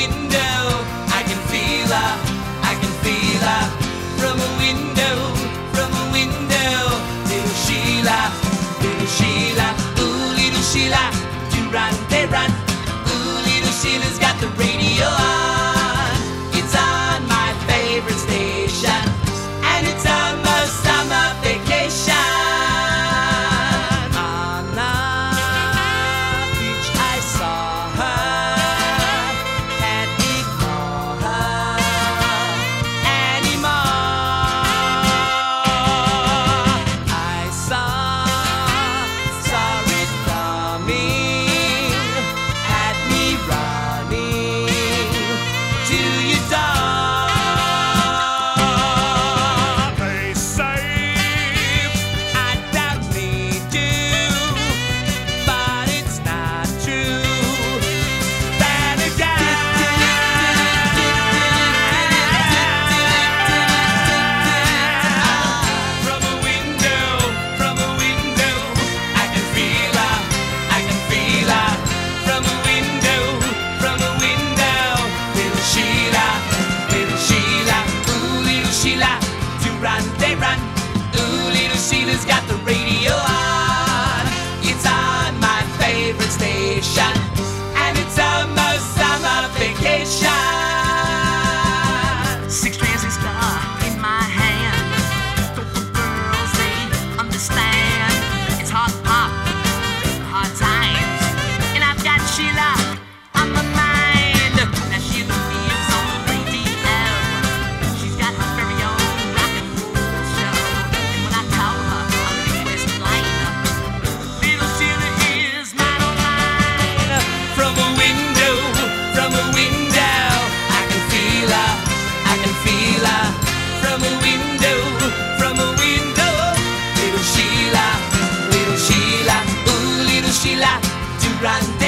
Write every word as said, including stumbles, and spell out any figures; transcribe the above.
window. I can feel her, I can feel her. From a window, from a window. Little Sheila, little Sheila. Ooh, little Sheila, do run, they run. Ooh, little Sheila's got the radio on. It's on my favorite station, and it's on the summer vacation. On the beach I saw her, can't ignore her anymore. I saw, saw it coming, had me running to your door. They say I don't need you, but it's not true. Then again, from a window, from a window, I can feel her, I can feel her. From a window, from a window, little Sheila, little Sheila, ooh, little Sheila, do run, they run. Ooh, little Sheila's got the radio on. It's on my favorite station, and it's almost summer vacation. Six transistor in my hand. Don't the girls, they understand. It's hard pop, hard times. And I've got Sheila on my mind. Now Sheila is on radio. She's got her very own rock and roll show. And when I call her on the West line, little Sheila is mine, oh mine. From a window, from a window, I can feel her, I can feel her. From a window, from a window, little Sheila, little Sheila, ooh, little Sheila, do run,